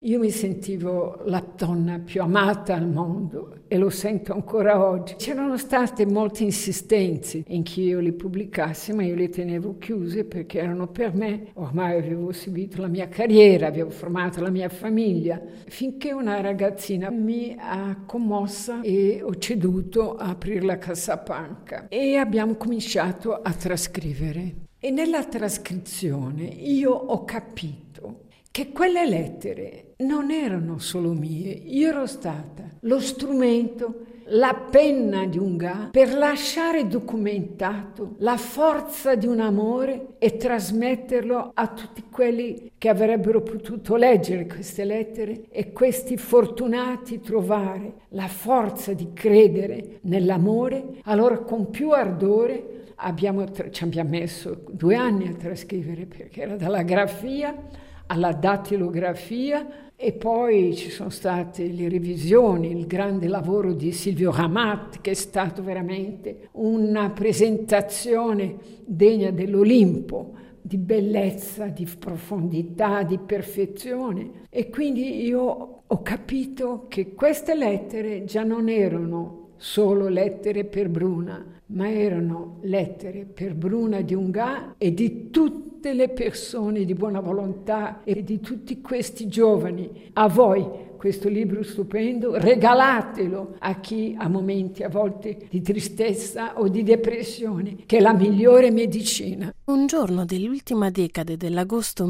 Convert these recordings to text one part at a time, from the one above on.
Io mi sentivo la donna più amata al mondo e lo sento ancora oggi. C'erano state molte insistenze in che io li pubblicassi, ma io le tenevo chiuse perché erano per me. Ormai avevo seguito la mia carriera, avevo formato la mia famiglia, finché una ragazzina mi ha commossa e ho ceduto a aprire la cassapanca e abbiamo cominciato a trascrivere. E nella trascrizione io ho capito che quelle lettere non erano solo mie, io ero stata lo strumento, la penna di un Ga per lasciare documentato la forza di un amore e trasmetterlo a tutti quelli che avrebbero potuto leggere queste lettere e questi fortunati trovare la forza di credere nell'amore. Allora con più ardore ci abbiamo messo 2 anni a trascrivere, perché era dalla grafia alla dattilografia, e poi ci sono state le revisioni, il grande lavoro di Silvio Ramat, che è stato veramente una presentazione degna dell'Olimpo, di bellezza, di profondità, di perfezione. E quindi io ho capito che queste lettere già non erano solo lettere per Bruna, ma erano lettere per Bruna di un Ga e di tutte le persone di buona volontà e di tutti questi giovani. A voi questo libro stupendo, regalatelo a chi ha momenti a volte di tristezza o di depressione, che è la migliore medicina. Un giorno dell'ultima decade dell'agosto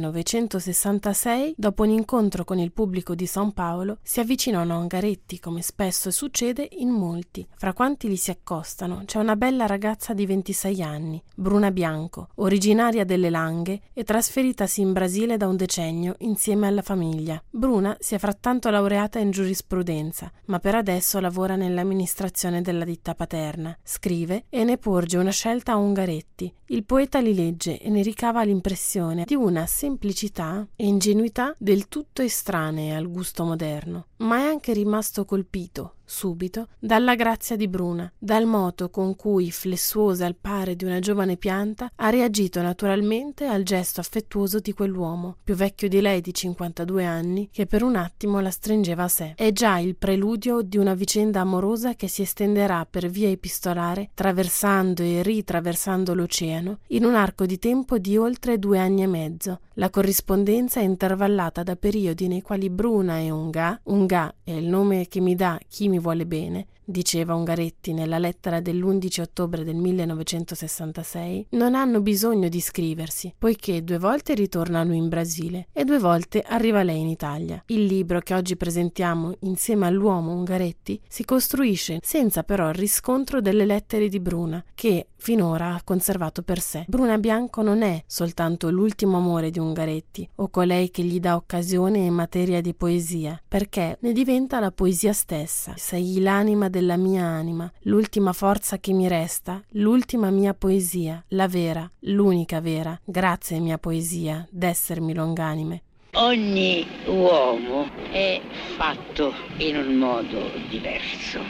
1966, dopo un incontro con il pubblico di San Paolo, si avvicinano a Ungaretti, come spesso succede in molti. Fra quanti gli si accostano c'è una bella ragazza di 26 anni, Bruna Bianco, originaria delle Langhe e trasferitasi in Brasile da un decennio insieme alla famiglia. Bruna si è frattanto laureata in giurisprudenza, ma per adesso lavora nell'amministrazione della ditta paterna. Scrive e ne porge una scelta a Ungaretti. Il poeta li legge e ne ricava l'impressione di una semplicità e ingenuità del tutto estranee al gusto moderno, ma è anche rimasto colpito subito dalla grazia di Bruna, dal moto con cui, flessuosa al pari di una giovane pianta, ha reagito naturalmente al gesto affettuoso di quell'uomo, più vecchio di lei di 52 anni, che per un attimo la stringeva a sé. È già il preludio di una vicenda amorosa che si estenderà per via epistolare, traversando e ritraversando l'oceano, in un arco di tempo di oltre 2 anni e mezzo. La corrispondenza è intervallata da periodi nei quali Bruna e un Ga è il nome che mi dà chi mi vuole bene, diceva Ungaretti nella lettera dell'11 ottobre del 1966, non hanno bisogno di scriversi, poiché 2 volte ritornano in Brasile e 2 volte arriva lei in Italia. Il libro che oggi presentiamo insieme all'uomo Ungaretti si costruisce senza però il riscontro delle lettere di Bruna, che finora ha conservato per sé. Bruna Bianco non è soltanto l'ultimo amore di Ungaretti o colei che gli dà occasione in materia di poesia, perché ne diventa la poesia stessa. Sei l'anima della mia anima, l'ultima forza che mi resta, l'ultima mia poesia, la vera, l'unica vera. Grazie mia poesia d'essermi longanime. Ogni uomo è fatto in un modo diverso,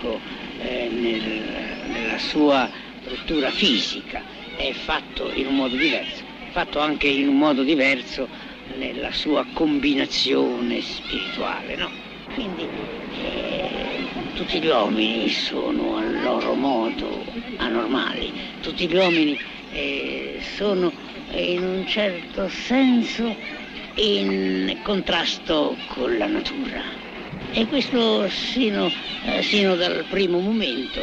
nella sua struttura fisica è fatto in un modo diverso, fatto anche in un modo diverso nella sua combinazione spirituale, no? Quindi tutti gli uomini sono a loro modo anormali, tutti gli uomini sono in un certo senso in contrasto con la natura. E questo sino dal primo momento,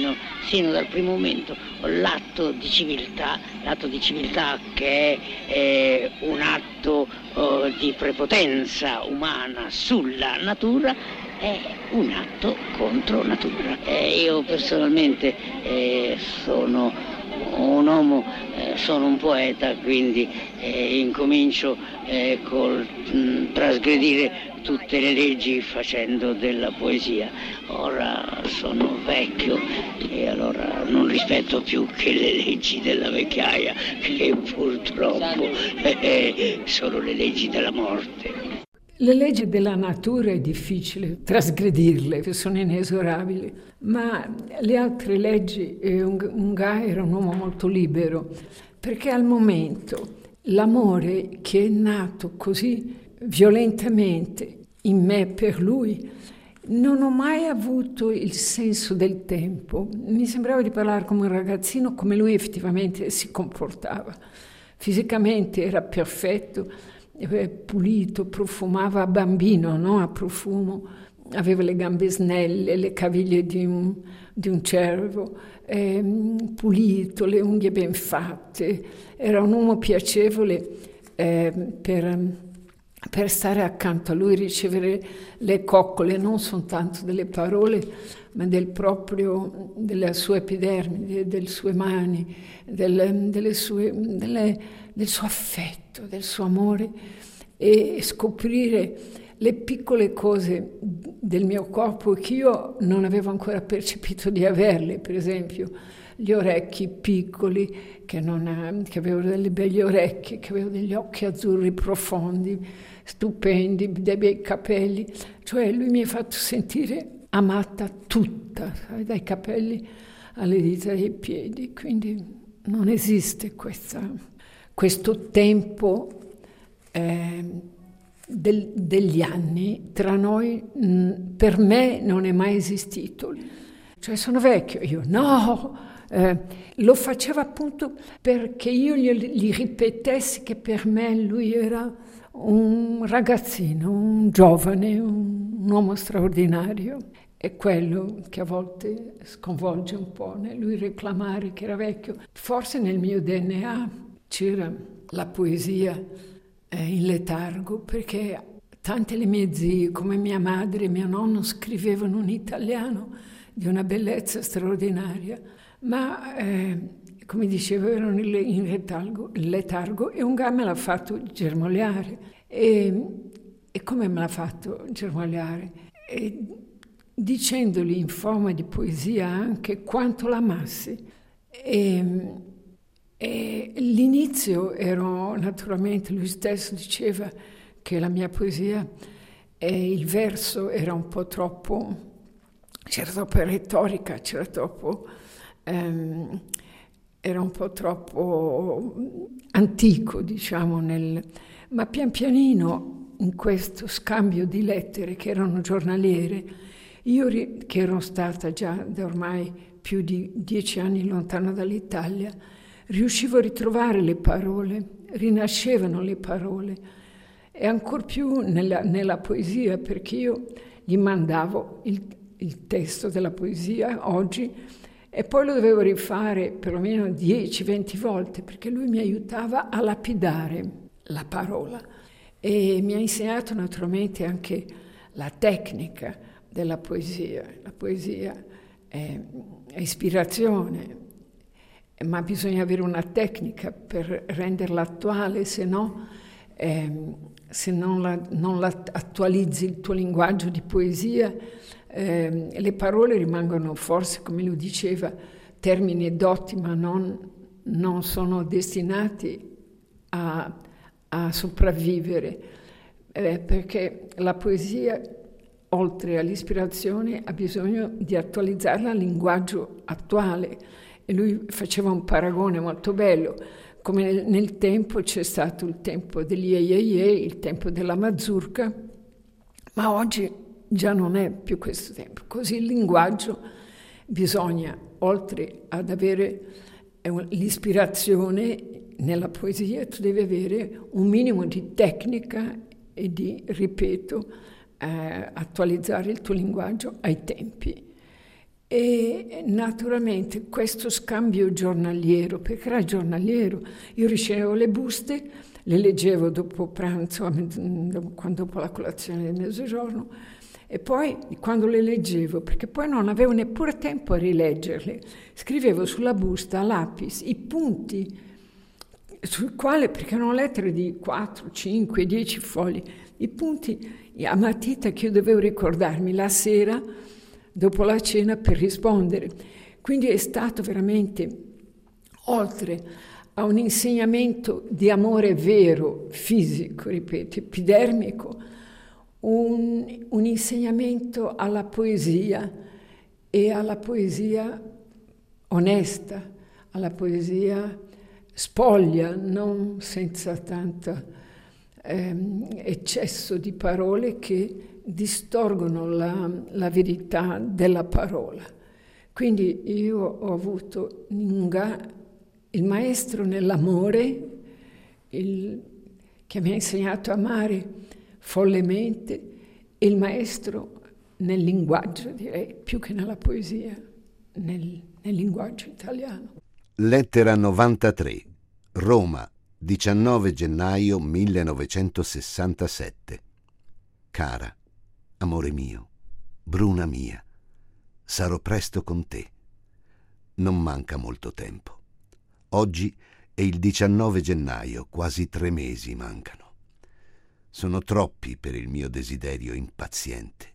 l'atto di civiltà che è un atto di prepotenza umana sulla natura, è un atto contro natura. Io personalmente sono un uomo, sono un poeta, quindi incomincio col trasgredire tutte le leggi facendo della poesia. Ora sono vecchio e allora non rispetto più che le leggi della vecchiaia, che purtroppo sono le leggi della morte. Le leggi della natura è difficile trasgredirle, sono inesorabili, ma le altre leggi, un Ga era un uomo molto libero, perché al momento l'amore che è nato così violentamente in me per lui, non ho mai avuto il senso del tempo. Mi sembrava di parlare come un ragazzino, come lui effettivamente si comportava. Fisicamente era perfetto, pulito, profumava a bambino, no? A profumo. Aveva le gambe snelle, le caviglie di un cervo, pulito, le unghie ben fatte. Era un uomo piacevole per stare accanto a lui, ricevere le coccole non soltanto delle parole, ma della sua epidermide, delle sue mani, del suo affetto, del suo amore, e scoprire le piccole cose del mio corpo che io non avevo ancora percepito di averle, per esempio gli orecchi piccoli, che avevano delle belle orecchie, che avevano degli occhi azzurri profondi, stupendi, dei bei capelli. Cioè lui mi ha fatto sentire amata tutta, dai capelli alle dita dei piedi. Quindi non esiste questo tempo degli anni tra noi, per me non è mai esistito. Cioè sono vecchio, io no, lo faceva appunto perché io gli ripetessi che per me lui era un ragazzino, un giovane, un uomo straordinario. È quello che a volte sconvolge un po', né? Lui reclamare che era vecchio. Forse nel mio DNA c'era la poesia in letargo, perché tante le mie zie, come mia madre e mio nonno, scrivevano un italiano di una bellezza straordinaria, ma come dicevo erano in letargo, e un gas me l'ha fatto germogliare. E come me l'ha fatto germogliare? Dicendogli in forma di poesia anche quanto l'amassi. E l'inizio ero, naturalmente, lui stesso diceva che la mia poesia e il verso era un po' troppo, c'era troppa retorica, era un po' troppo antico, diciamo, ma pian pianino in questo scambio di lettere che erano giornaliere, io che ero stata già da ormai più di 10 anni lontana dall'Italia, riuscivo a ritrovare le parole, rinascevano le parole, e ancor più nella poesia, perché io gli mandavo il testo della poesia oggi e poi lo dovevo rifare perlomeno 10-20 volte, perché lui mi aiutava a lapidare la parola e mi ha insegnato naturalmente anche la tecnica della poesia. La poesia è ispirazione, ma bisogna avere una tecnica per renderla attuale, se non la attualizzi il tuo linguaggio di poesia, le parole rimangono forse, come lui diceva, termini edotti, ma non sono destinati a sopravvivere, perché la poesia, oltre all'ispirazione, ha bisogno di attualizzarla al linguaggio attuale. E lui faceva un paragone molto bello, come nel tempo c'è stato il tempo degli il tempo della mazurka, ma oggi già non è più questo tempo. Così il linguaggio bisogna, oltre ad avere l'ispirazione nella poesia, tu devi avere un minimo di tecnica e di, ripeto, attualizzare il tuo linguaggio ai tempi. E naturalmente questo scambio giornaliero, perché era giornaliero, io ricevevo le buste, le leggevo dopo pranzo, dopo la colazione del mezzogiorno, e poi quando le leggevo, perché poi non avevo neppure tempo a rileggerle, scrivevo sulla busta a lapis i punti sul quale, perché erano lettere di 4, 5, 10 fogli, i punti a matita che io dovevo ricordarmi la sera dopo la cena per rispondere. Quindi è stato veramente, oltre a un insegnamento di amore vero, fisico, ripeto, epidermico, un insegnamento alla poesia, e alla poesia onesta, alla poesia spoglia, non senza tanta eccesso di parole che distorgono la verità della parola. Quindi io ho avuto Nga, il maestro nell'amore, che mi ha insegnato a amare follemente, e il maestro nel linguaggio, direi, più che nella poesia, nel linguaggio italiano. Lettera 93, Roma, 19 gennaio 1967. Cara, amore mio, bruna mia, sarò presto con te. Non manca molto tempo. Oggi è il 19 gennaio, quasi 3 mesi mancano. Sono troppi per il mio desiderio impaziente.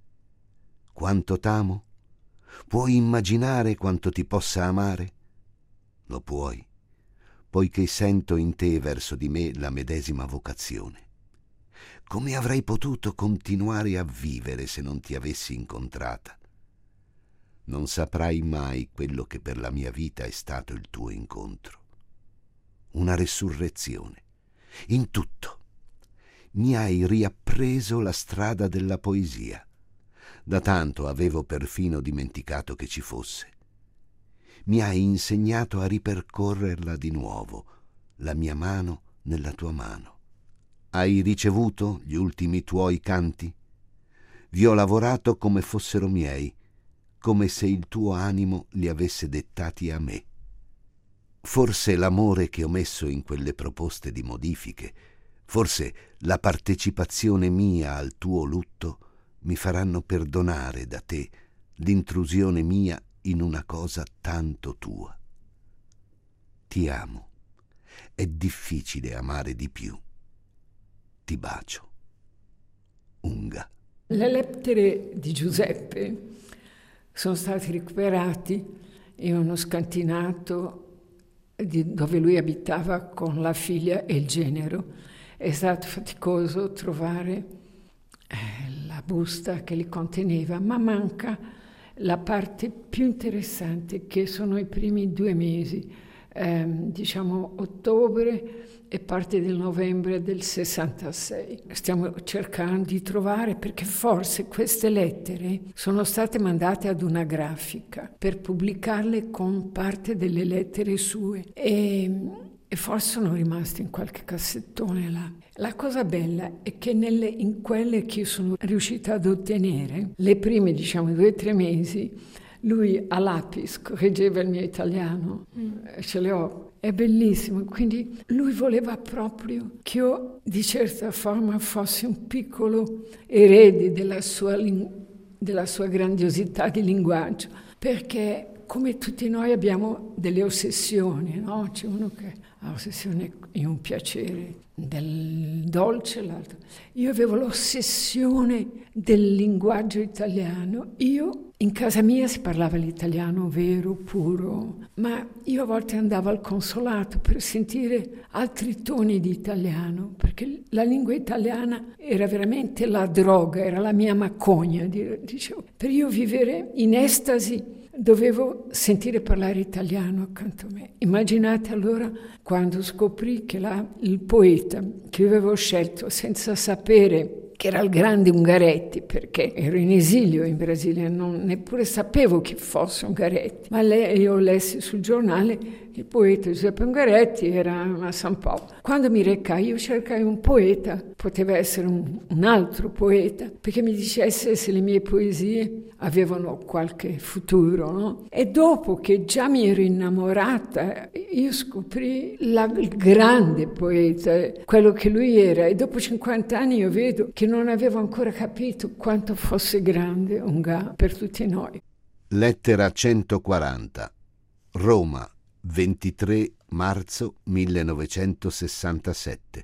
Quanto t'amo? Puoi immaginare quanto ti possa amare? Lo puoi, poiché sento in te verso di me la medesima vocazione. Come avrei potuto continuare a vivere se non ti avessi incontrata? Non saprai mai quello che per la mia vita è stato il tuo incontro. Una resurrezione. In tutto. Mi hai riappreso la strada della poesia. Da tanto avevo perfino dimenticato che ci fosse. Mi hai insegnato a ripercorrerla di nuovo, la mia mano nella tua mano. Hai ricevuto gli ultimi tuoi canti? Vi ho lavorato come fossero miei, come se il tuo animo li avesse dettati a me. Forse l'amore che ho messo in quelle proposte di modifiche, forse la partecipazione mia al tuo lutto mi faranno perdonare da te l'intrusione mia in una cosa tanto tua. Ti amo. È difficile amare di più. Ti bacio. Nga. Le lettere di Giuseppe sono stati recuperati in uno scantinato dove lui abitava con la figlia e il genero. È stato faticoso trovare la busta che li conteneva, ma manca la parte più interessante, che sono i primi 2 mesi, diciamo ottobre e parte del novembre del 66. Stiamo cercando di trovare, perché forse queste lettere sono state mandate ad una grafica per pubblicarle con parte delle lettere sue e forse sono rimaste in qualche cassettone là. La cosa bella è che in quelle che io sono riuscita ad ottenere, le prime 2 o 3 mesi, lui a lapis correggeva il mio italiano, ce le ho, è bellissimo. Quindi lui voleva proprio che io di certa forma fossi un piccolo erede della sua grandiosità di linguaggio, perché come tutti noi abbiamo delle ossessioni, no? C'è uno che ha ossessione in un piacere del dolce, l'altro. Io avevo l'ossessione del linguaggio italiano. In casa mia si parlava l'italiano vero, puro, ma io a volte andavo al consolato per sentire altri toni di italiano, perché la lingua italiana era veramente la droga, era la mia macogna, dicevo. Per io vivere in estasi dovevo sentire parlare italiano accanto a me. Immaginate allora quando scoprì che il poeta che avevo scelto senza sapere che era il grande Ungaretti, perché ero in esilio in Brasile, neppure sapevo chi fosse Ungaretti, ma io lessi sul giornale il poeta Giuseppe Ungaretti era a San Paolo. Quando mi recai, io cercai un poeta, poteva essere un altro poeta, perché mi dicesse se le mie poesie avevano qualche futuro, no? E dopo che già mi ero innamorata, io scoprì il grande poeta, quello che lui era, e dopo 50 anni io vedo che non avevo ancora capito quanto fosse grande Nga per tutti noi. Lettera 140, Roma, 23 marzo 1967.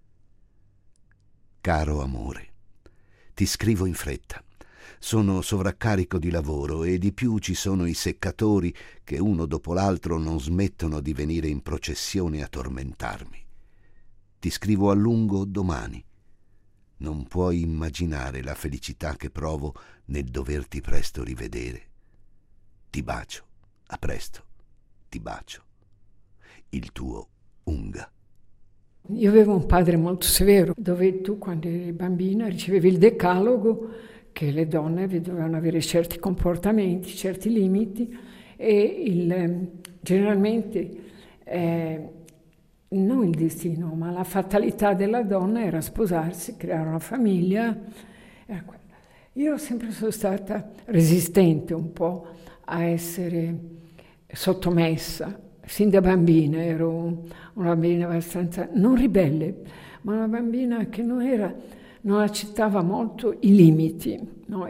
Caro amore, ti scrivo in fretta. Sono sovraccarico di lavoro e di più ci sono i seccatori che uno dopo l'altro non smettono di venire in processione a tormentarmi. Ti scrivo a lungo domani. Non puoi immaginare la felicità che provo nel doverti presto rivedere. Ti bacio, a presto, ti bacio. Il tuo Nga. Io avevo un padre molto severo, dove tu quando eri bambina ricevevi il decalogo che le donne dovevano avere certi comportamenti, certi limiti e generalmente non il destino, ma la fatalità della donna era sposarsi, creare una famiglia. Io sempre sono stata resistente un po' a essere sottomessa. Sin da bambina ero una bambina abbastanza, non ribelle, ma una bambina che non accettava molto i limiti. No?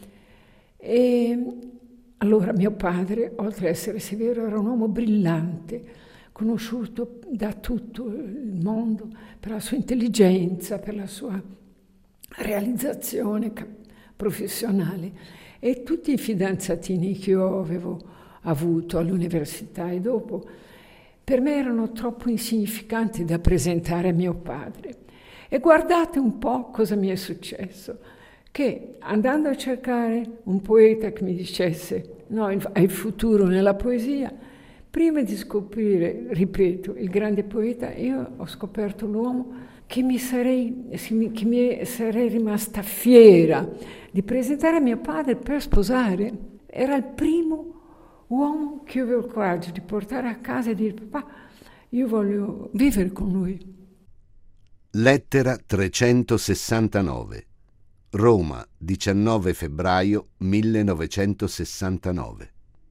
E allora mio padre, oltre ad essere severo, era un uomo brillante, conosciuto da tutto il mondo per la sua intelligenza, per la sua realizzazione professionale. E tutti i fidanzatini che io avevo avuto all'università e dopo, per me erano troppo insignificanti da presentare a mio padre. E guardate un po' cosa mi è successo, che andando a cercare un poeta che mi dicesse no, hai futuro nella poesia, prima di scoprire, ripeto, il grande poeta, io ho scoperto l'uomo che mi sarei rimasta fiera di presentare a mio padre per sposare. Era il primo uomo che io avevo il coraggio di portare a casa e dire papà, io voglio vivere con lui. Lettera 369. Roma, 19 febbraio 1969.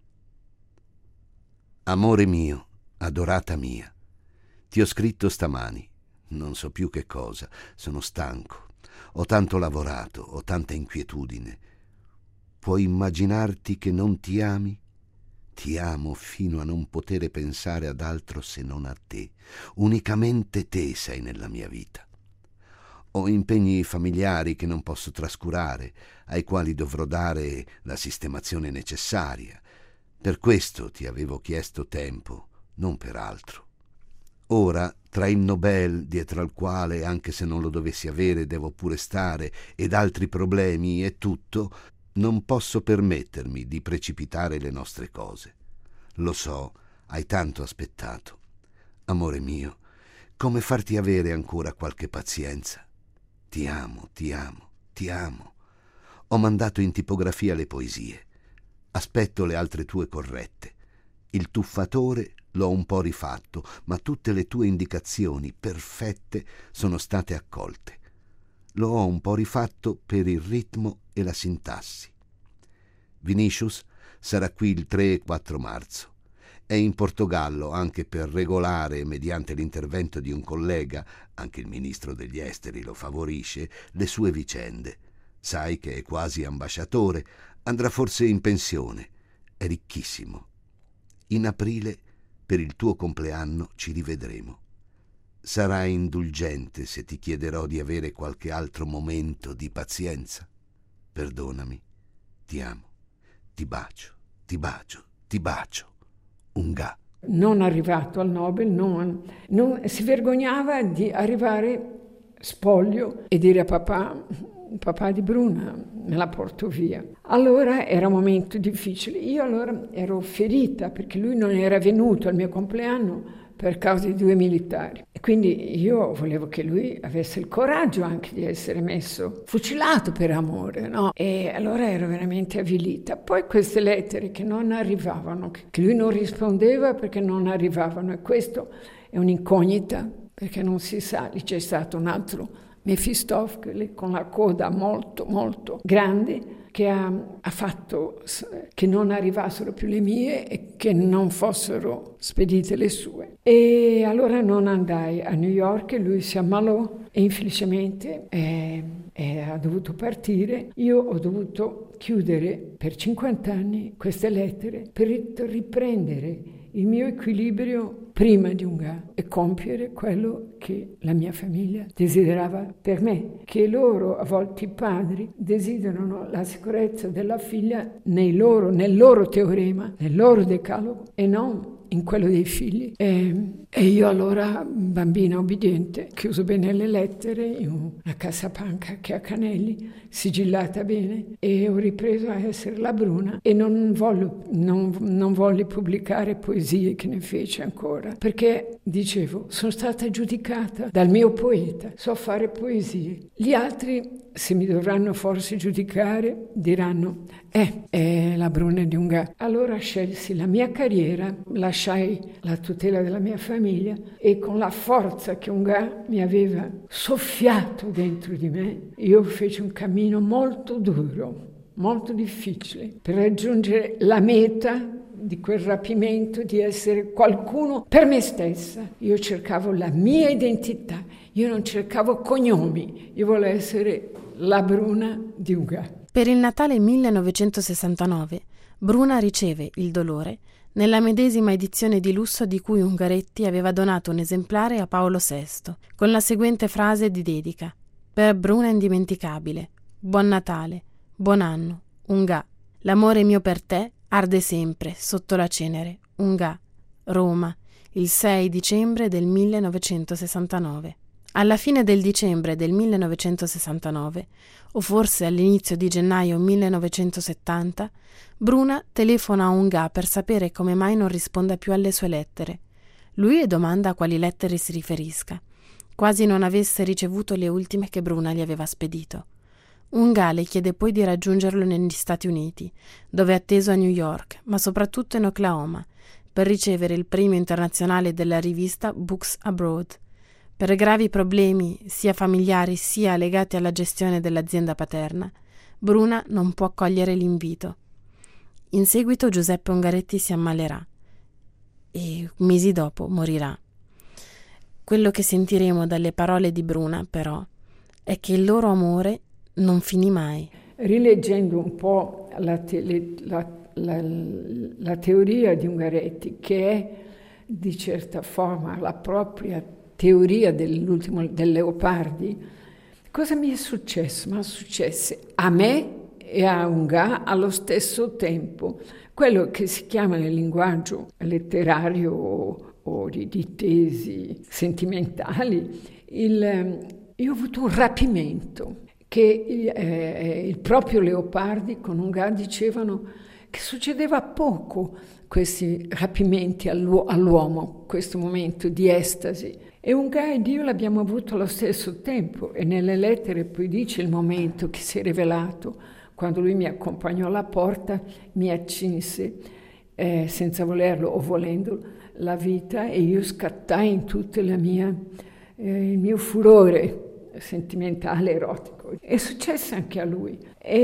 Amore mio, adorata mia, ti ho scritto stamani, non so più che cosa, sono stanco, ho tanto lavorato, ho tanta inquietudine. Puoi immaginarti che non ti ami? Ti amo fino a non poter pensare ad altro se non a te. Unicamente te sei nella mia vita. Ho impegni familiari che non posso trascurare, ai quali dovrò dare la sistemazione necessaria. Per questo ti avevo chiesto tempo, non per altro. Ora, tra il Nobel, dietro al quale, anche se non lo dovessi avere, devo pure stare, ed altri problemi e tutto, non posso permettermi di precipitare le nostre cose. Lo so, hai tanto aspettato. Amore mio, come farti avere ancora qualche pazienza? Ti amo, ti amo, ti amo. Ho mandato in tipografia le poesie. Aspetto le altre tue corrette. Il tuffatore l'ho un po' rifatto, ma tutte le tue indicazioni perfette sono state accolte. Lo ho un po' rifatto per il ritmo e la sintassi. Vinicius sarà qui il 3 e 4 marzo. È in Portogallo anche per regolare, mediante l'intervento di un collega, anche il ministro degli esteri lo favorisce, le sue vicende. Sai che è quasi ambasciatore, andrà forse in pensione. È ricchissimo. In aprile, per il tuo compleanno, ci rivedremo. Sarai indulgente se ti chiederò di avere qualche altro momento di pazienza? Perdonami. Ti amo. Ti bacio, ti bacio, ti bacio. Unga. Non arrivato al Nobel, non si vergognava di arrivare spoglio e dire a papà di Bruna, me la porto via. Allora era un momento difficile. Io allora ero ferita perché lui non era venuto al mio compleanno per causa di 2 militari. E quindi io volevo che lui avesse il coraggio anche di essere messo fucilato per amore, no? E allora ero veramente avvilita. Poi queste lettere che non arrivavano, che lui non rispondeva perché non arrivavano, e questo è un'incognita perché non si sa, lì c'è stato un altro Mefistofele con la coda molto molto grande che ha fatto che non arrivassero più le mie e che non fossero spedite le sue. E allora non andai a New York e lui si ammalò e infelicemente ha dovuto partire. Io ho dovuto chiudere per 50 anni queste lettere per riprendere il mio equilibrio prima di Unga e compiere quello che la mia famiglia desiderava per me, che loro, a volte i padri, desiderano la sicurezza della figlia nel loro teorema, nel loro decalogo e non in quello dei figli. E io allora, bambina obbediente, chiuso bene le lettere in una cassapanca che ha Canelli, sigillata bene, e ho ripreso a essere la Bruna e non volli pubblicare poesie, che ne fece ancora, perché dicevo, sono stata giudicata dal mio poeta, so fare poesie. Gli altri, se mi dovranno forse giudicare, diranno è la Bruna di Ungà. Allora scelsi la mia carriera, lasciai la tutela della mia famiglia e con la forza che Ungà mi aveva soffiato dentro di me, io feci un cammino molto duro, molto difficile, per raggiungere la meta di quel rapimento, di essere qualcuno per me stessa. Io cercavo la mia identità, io non cercavo cognomi, io volevo essere la Bruna di Ungà. Per il Natale 1969 Bruna riceve Il dolore nella medesima edizione di lusso di cui Ungaretti aveva donato un esemplare a Paolo VI, con la seguente frase di dedica: per Bruna indimenticabile, buon Natale, buon anno, Ungà, l'amore mio per te arde sempre sotto la cenere, Ungà, Roma, il 6 dicembre del 1969. Alla fine del dicembre del 1969, o forse all'inizio di gennaio 1970, Bruna telefona a Ungà per sapere come mai non risponda più alle sue lettere. Lui le domanda a quali lettere si riferisca, quasi non avesse ricevuto le ultime che Bruna gli aveva spedito. Ungà le chiede poi di raggiungerlo negli Stati Uniti, dove è atteso a New York, ma soprattutto in Oklahoma, per ricevere il premio internazionale della rivista Books Abroad. Per gravi problemi, sia familiari sia legati alla gestione dell'azienda paterna, Bruna non può accogliere l'invito. In seguito Giuseppe Ungaretti si ammalerà e mesi dopo morirà. Quello che sentiremo dalle parole di Bruna, però, è che il loro amore non finì mai. Rileggendo un po' la teoria di Ungaretti, che è di certa forma la propria teoria del Leopardi, cosa mi è successo? Ma successe a me e a Ungà allo stesso tempo. Quello che si chiama nel linguaggio letterario o di tesi sentimentali, io ho avuto un rapimento che il proprio Leopardi con Ungà dicevano che succedeva poco questi rapimenti all'uomo, questo momento di estasi. E Ungà ed io l'abbiamo avuto allo stesso tempo e nelle lettere poi dice il momento che si è rivelato, quando lui mi accompagnò alla porta, mi accinse senza volerlo o volendo la vita e io scattai in tutto il mio furore sentimentale, erotico. È successo anche a lui.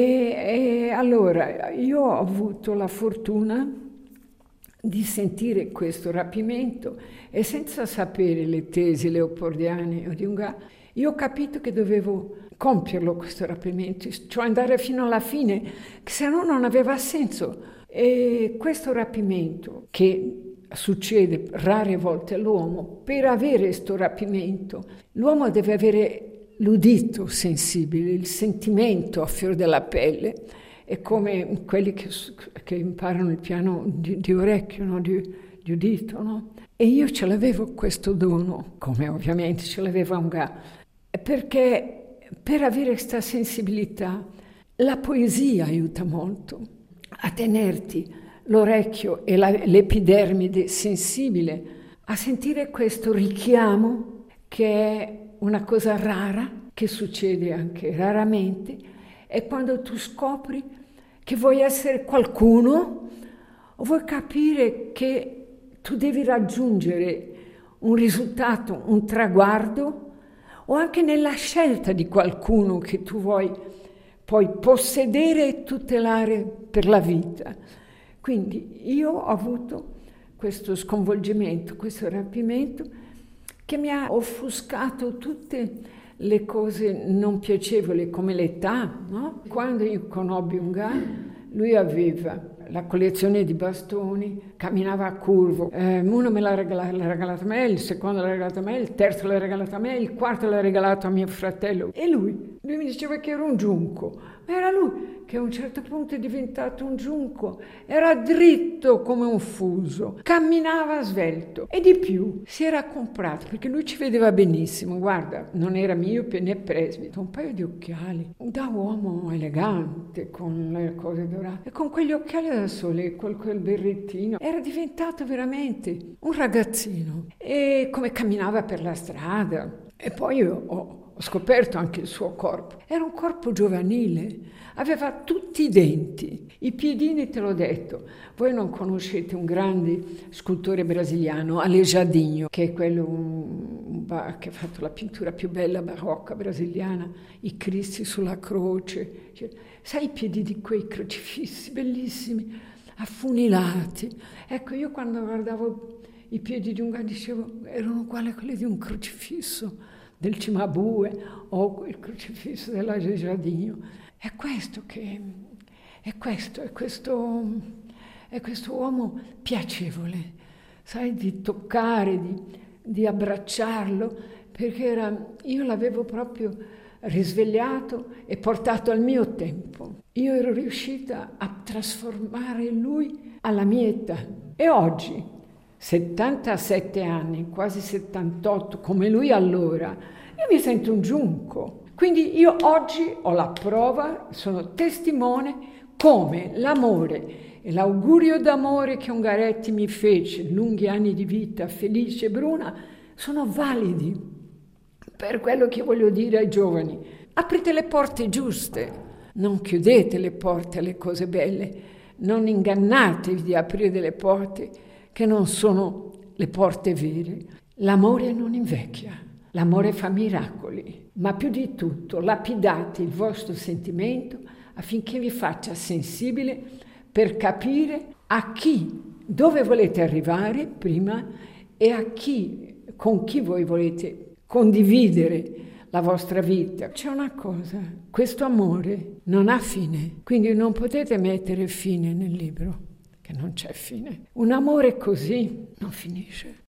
E allora io ho avuto la fortuna di sentire questo rapimento e senza sapere le tesi leopardiane o di Ungà, io ho capito che dovevo compierlo questo rapimento, cioè andare fino alla fine, che se no non aveva senso. E questo rapimento, che succede rare volte all'uomo, per avere questo rapimento, l'uomo deve avere l'udito sensibile, il sentimento a fior della pelle. È come quelli che imparano il piano di orecchio, no? di udito, no? E io ce l'avevo questo dono, come ovviamente ce l'aveva Ungà, perché per avere questa sensibilità la poesia aiuta molto a tenerti l'orecchio e l'epidermide sensibile, a sentire questo richiamo che è una cosa rara, che succede anche raramente, è quando tu scopri che vuoi essere qualcuno o vuoi capire che tu devi raggiungere un risultato, un traguardo, o anche nella scelta di qualcuno che tu vuoi poi possedere e tutelare per la vita. Quindi io ho avuto questo sconvolgimento, questo rapimento che mi ha offuscato tutte le cose non piacevoli come l'età, no? Quando io conobbi Ungà, lui aveva la collezione di bastoni, camminava a curvo. Uno me l'ha regalato a me, il secondo l'ha regalato a me, il terzo l'ha regalato a me, il quarto l'ha regalato a mio fratello. E lui mi diceva che era un giunco, ma era lui che a un certo punto è diventato un giunco. Era dritto come un fuso, camminava svelto e di più si era comprato, perché lui ci vedeva benissimo, guarda, non era miope né presbite, un paio di occhiali da uomo elegante con le cose dorate e con quegli occhiali da sole, quel berrettino, era diventato veramente un ragazzino. E come camminava per la strada. E poi io ho scoperto anche il suo corpo. Era un corpo giovanile, aveva tutti i denti, i piedini, te l'ho detto. Voi non conoscete un grande scultore brasiliano, Aleijadinho, che è quello che ha fatto la pittura più bella barocca brasiliana, i Cristi sulla croce. Sai i piedi di quei crocifissi bellissimi, affunilati. Ecco, io quando guardavo i piedi di un gatto dicevo, erano uguali a quelli di un crocifisso del Cimabue o il crocifisso dell'Aleijadinho. È questo uomo piacevole, sai, di toccare, di abbracciarlo, perché io l'avevo proprio risvegliato e portato al mio tempo. Io ero riuscita a trasformare lui alla mia età. E oggi, 77 anni, quasi 78, come lui allora, io mi sento un giunco. Quindi io oggi ho la prova, sono testimone come l'amore e l'augurio d'amore che Ungaretti mi fece, lunghi anni di vita, felice e bruna, sono validi per quello che voglio dire ai giovani. Aprite le porte giuste, non chiudete le porte alle cose belle, non ingannatevi di aprire delle porte che non sono le porte vere. L'amore non invecchia, l'amore fa miracoli, ma più di tutto lapidate il vostro sentimento affinché vi faccia sensibile per capire a chi, dove volete arrivare prima e a chi, con chi voi volete condividere la vostra vita. C'è una cosa, questo amore non ha fine, quindi non potete mettere fine nel libro, che non c'è fine. Un amore così non finisce.